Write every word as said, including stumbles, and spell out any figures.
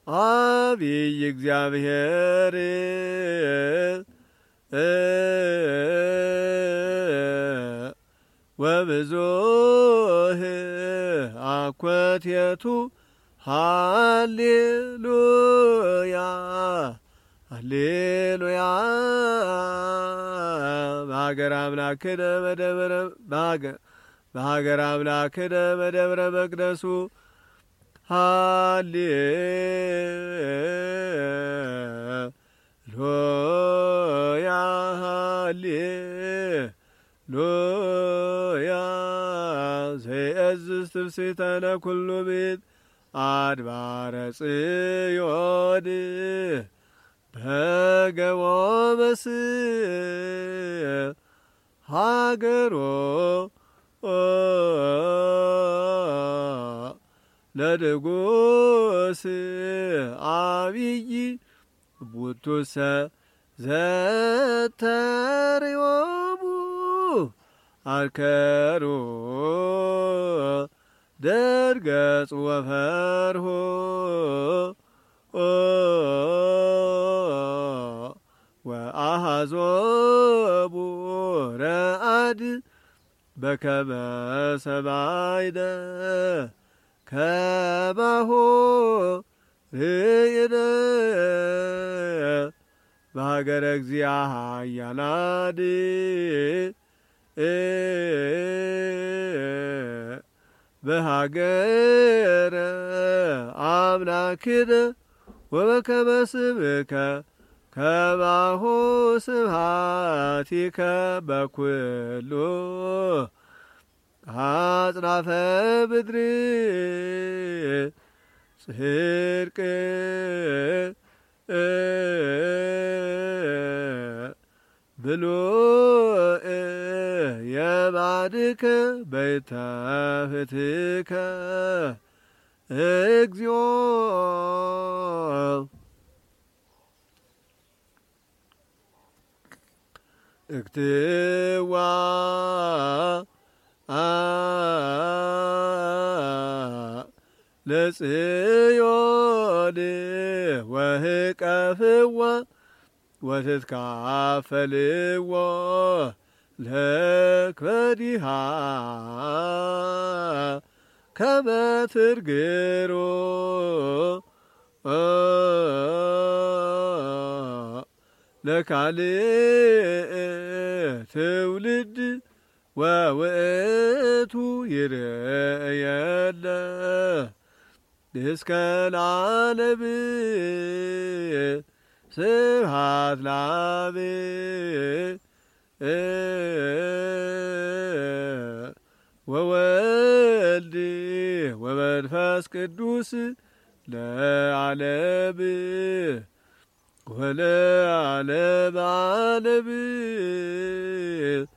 አብይ እግዚአብሔር ወብዙህ አኮቴቱ ሃሌሉያ ሃሌሉያ በሀገር አምላክነ በደብረ በሀገር አምላክነ በደብረ መቅደሱ ሃሌሉያ ሃሌሉያ ዘየእዝዝ ትፍሥሕተ ለኵሉ ቤት አድባረ ጽዮን በገቦ መስሕ ሀገሮ ለንጉሥ አብይ ቡቱሰ ዘተርዮሙ አርከሮ ደርገጽ ወፈርሆ ወአሐዞሙ ረአድ በከመ ሰማይነ ከማሁ ርኢነ በሀገረ እግዚአ ኃያላን በሀገረ አምላክነ ወበከመ ስምከ ከማሁ ስብሐቲከ በኵሉ አጽናፈ ምድር ጽድቅ ብሉዕ የማድከ በይተ ፍትከ እግዚኦ እክትዋ ለጽዮን ወህቀፍዋ ወትትካፈልዎ ለክበዲሃ ከመ ትርግሮ ለካልእ ትውልድ ወውእቱ ይርእየነ እስከ ለዓለም ስብሐት ለአብ ወወልድ ወመንፈስ ቅዱስ ለዓለም ወለዓለመ ዓለም